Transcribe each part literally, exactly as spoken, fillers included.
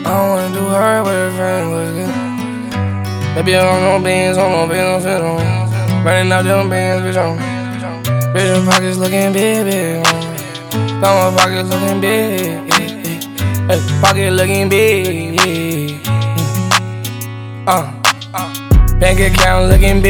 I don't wanna do her with her friends, what's good? Baby, I don't know beans, I don't know beans, fit on. Burning out them beans, bitch, on. Bitch, your pockets looking big, big, on. Got my pockets looking big, hey, pocket looking big, uh, bank account looking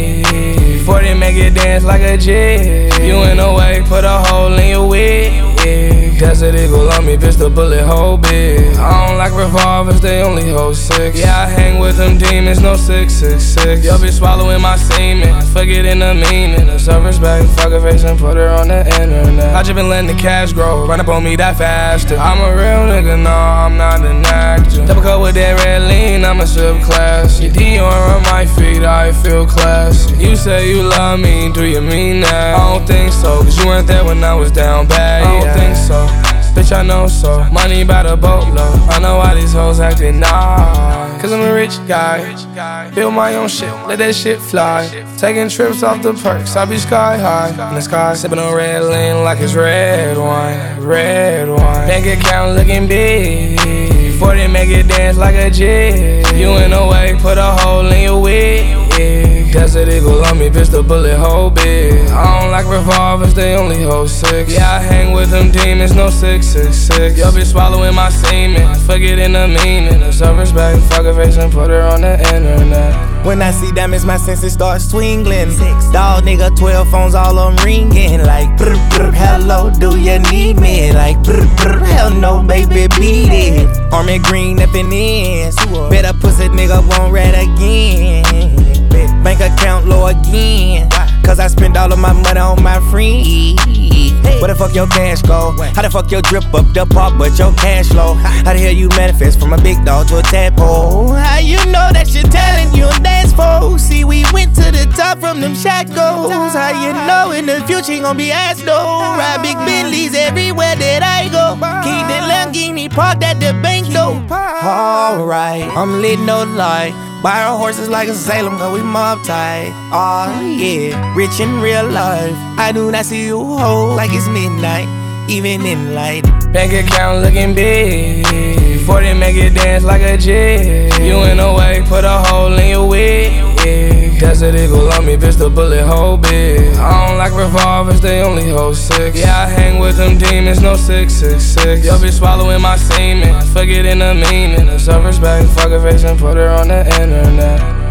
big, forty make it dance like a jig. You in a way, put a hole in your wig. Desert Eagle on me, bitch, the bullet hole big. I don't like revolvers, they only hold six. Yeah, I hang with them demons, no six six six. You'll be swallowing my semen, forgetting the meaning. The server's back, fuck her face and put her on the internet. I just been letting the cash grow, run up on me that faster. I'm a real nigga, no, I'm not an actor. Double cup with that red lean, I'm a sub class. Your Dior on my feet, I feel classy. You say you love me, do you mean that? I don't think so, cause you weren't there when I was down bad. I don't think so, bitch, I know so. Money by the boatload. I know why these hoes acting nah. Cause I'm a rich guy. Build my own shit, let that shit fly. Taking trips off the perks, I be sky high in the sky. Sipping on red lean like it's red wine. Red wine. Bank account looking big, forty make it dance like a jig. You in a way, put a hole in your wig. Desert Eagle on me, bitch, the bullet hole big. I don't like revolvers, they only hold six. Yeah, I hang with them demons, no six six six. You'll be swallowing my semen, forgetting the meaning. The server's back, fuck her face and put her on the internet. When I see diamonds, my senses start swingling. Six dog nigga, twelve phones, all I'm ringing. Like brr brr, hello, do you need me? Like brr brr, hell no, baby, beat it. Army green up in ends. Bet a pussy nigga won't red again. Bank account low again, cause I spend all of my money on my friends. Where the fuck your cash go? How the fuck your drip up the park but your cash low? How the hell you manifest from a big dog to a tadpole? How you know that your talent you dance for? See, we went to the top from them shackles. How you know in the future ain't gon' be ass though? Ride big Bentleys everywhere that I go. Keep the Lamborghini parked at the bank though. Alright, I'm lit, no lie. Buy our horses like a Salem, cause we mob tight. Oh yeah, rich in real life. I do not see you whole like it's midnight, even in light. Bank account looking big, forty make it dance like a jig. You in a way, put a hole in your wig. Desert Eagle on me, bitch, the bullet hole big. I don't like revolvers, they only hold six. Yeah, I hang with them demons, no six six six. You'll be swallowing my semen, forgetting the meaning. The server's back, fuck her face and put her on the internet.